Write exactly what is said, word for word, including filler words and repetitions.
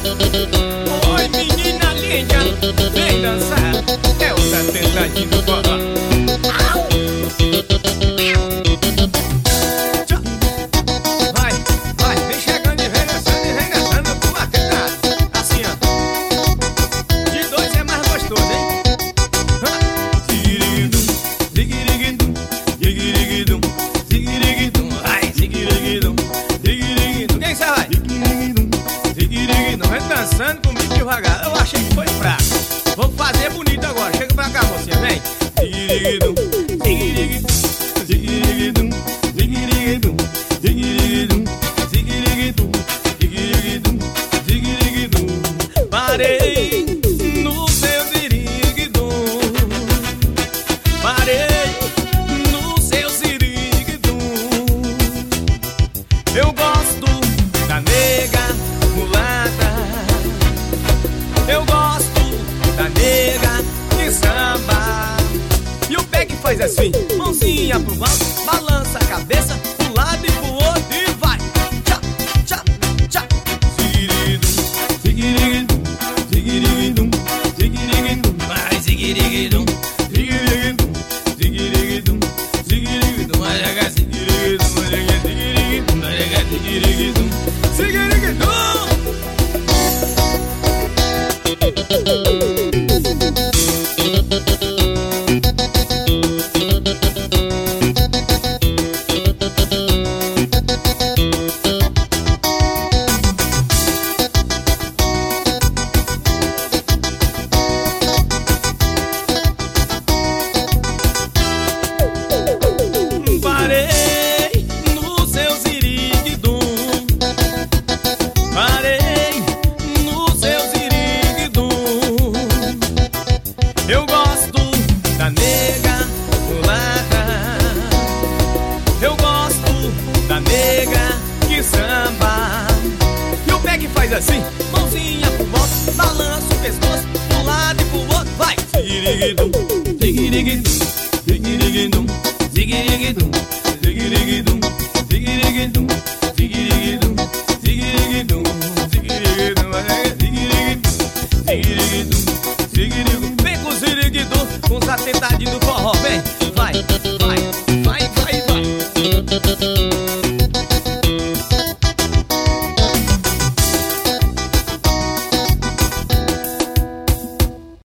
Oi, menina linda, vem dançar. É outra tentadinha do forró. Vai, vai, vem chegando e vem dançando e vem dançando com a teta. Assim, ó. De dois é mais gostoso, hein? Ziguiriguidum, ziguiriguidum, ziguiriguidum, ziguiriguidum. Vai, ziguiriguidum, ziguiriguidum. Quem sabe? Ziguiriguidum, ziguiriguidum. Vem dançando comigo devagar. Eu achei que foi fraco. Vou fazer bonito agora. Chega pra cá, você, vem. Ziguiriguidum, ziguiriguidum, ziguiriguidum, ziguiriguidum, ziguiriguidum, ziguiriguidum, ziguiriguidum, ziguiriguidum. Parei no seu ziriguidum. Parei no seu ziriguidum. Eu gosto da nega mulata. Eu gosto da nega que samba. E o pé que faz assim, mãozinha pro alto, balança a cabeça pro lado e pro outro e vai. Tchá, tchá, tchá. Ziguiriguidum, ziguiriguidum, ziguiriguidum, vai ziguiriguidum, ziguiriguidum, ziguiriguidum, ziguiriguidum, vai jogar ziguiriguidum, vai jogar ziguiriguidum, vai jogar ziguiriguidum, ziguiriguidum. Parei no seu ziriguidum. Parei no seu ziriguidum. Eu gosto da nega mulata. Eu gosto da nega que samba. E o pé que faz assim, mãozinha pro alto, balança o pescoço pro lado e pro outro, vai. Ziguiriguidum, ziguiriguidum, ziguiriguidum, ziguiriguidum, ziguiriguidum, ziguiriguidum, ziguiriguidum, ziguiriguidum, ziguiriguidum, ziguiriguidum, ziguiriguidum, ziguiriguidum. Vem com o ziriguidum, com os atentadinhos do forró, vem, vai.